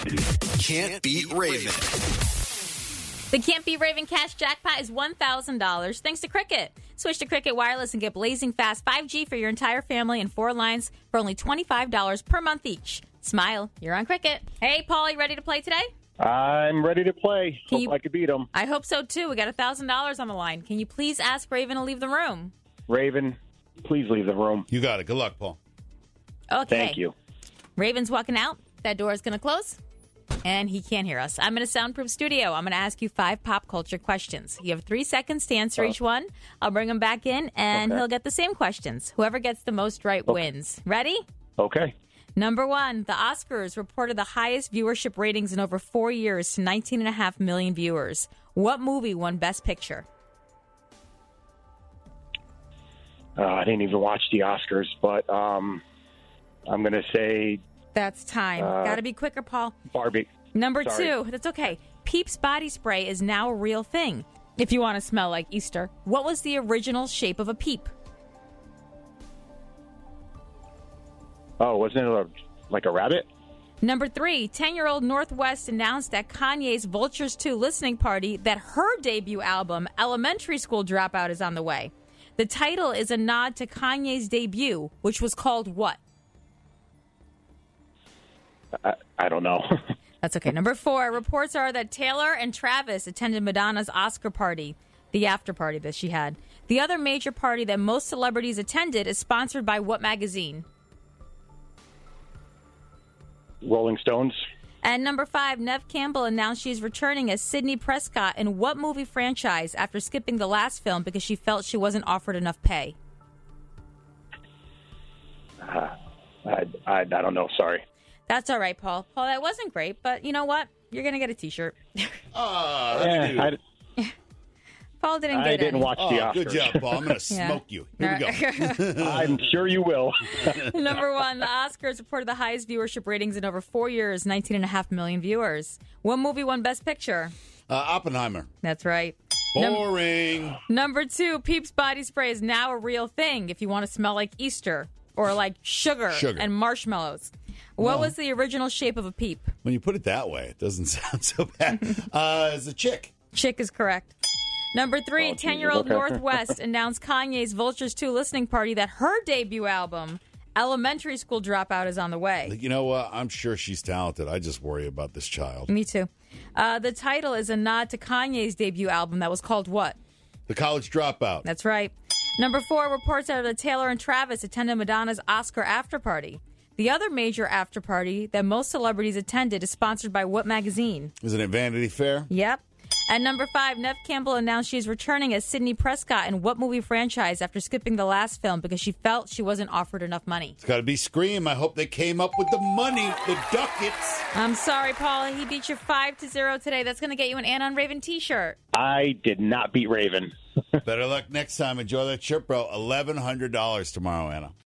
Can't Beat Raven. The Can't Beat Raven cash jackpot is $1,000 thanks to Cricket. Switch to Cricket Wireless and get blazing fast 5G for your entire family and 4 lines for only $25 per month each. Smile, you're on Cricket. Hey, Paul, you ready to play today? I'm ready to play. Hope I could beat them. I hope so, too. We got $1,000 on the line. Can you please ask Raven to leave the room? Raven, please leave the room. You got it. Good luck, Paul. Okay. Thank you. Raven's walking out. That door is going to close. And he can't hear us. I'm in a soundproof studio. I'm going to ask you 5 pop culture questions. You have 3 seconds to answer each one. I'll bring him back in, and he'll get the same questions. Whoever gets the most right wins. Ready? Okay. Number 1, the Oscars reported the highest viewership ratings in over 4 years to 19.5 million viewers. What movie won Best Picture? I didn't even watch the Oscars, but I'm going to say That's time. Got to be quicker, Paul. Barbie. Number Sorry. 2, that's okay. Peeps body spray is now a real thing. If you want to smell like Easter, what was the original shape of a peep? Oh, wasn't it like a rabbit? Number 3, 10-year-old Northwest announced at Kanye's Vultures 2 listening party that her debut album, Elementary School Dropout, is on the way. The title is a nod to Kanye's debut, which was called what? I don't know. That's okay. Number 4, reports are that Taylor and Travis attended Madonna's Oscar party, the after party that she had. The other major party that most celebrities attended is sponsored by what magazine? Rolling Stones. And number 5, Neve Campbell announced she's returning as Sidney Prescott in what movie franchise after skipping the last film because she felt she wasn't offered enough pay? I don't know. Sorry. That's all right, Paul. Paul, that wasn't great, but you know what? You're going to get a T-shirt. Paul didn't get it. I didn't watch the Oscars. Good job, Paul. I'm going to smoke you. Here we go. I'm sure you will. Number 1, the Oscars reported the highest viewership ratings in over 4 years, 19.5 million viewers. What movie won Best Picture? Oppenheimer. That's right. Boring. Number 2, Peeps body spray is now a real thing if you want to smell like Easter or like sugar. And marshmallows. What was the original shape of a peep? When you put it that way, it doesn't sound so bad. It's a chick. Chick is correct. Number 3, 10-year-old okay. Northwest announced Kanye's Vultures 2 listening party that her debut album, Elementary School Dropout, is on the way. You know what? I'm sure she's talented. I just worry about this child. Me too. The title is a nod to Kanye's debut album that was called what? The College Dropout. That's right. Number 4, reports are that Taylor and Travis attended Madonna's Oscar after party. The other major after party that most celebrities attended is sponsored by what magazine? Isn't it Vanity Fair? Yep. And number 5, Neve Campbell announced she's returning as Sidney Prescott in what movie franchise after skipping the last film because she felt she wasn't offered enough money? It's got to be Scream. I hope they came up with the money, the ducats. I'm sorry, Paul. He beat you 5-0 today. That's going to get you an Anna on Raven T-shirt. I did not beat Raven. Better luck next time. Enjoy that trip, bro. $1,100 tomorrow, Anna.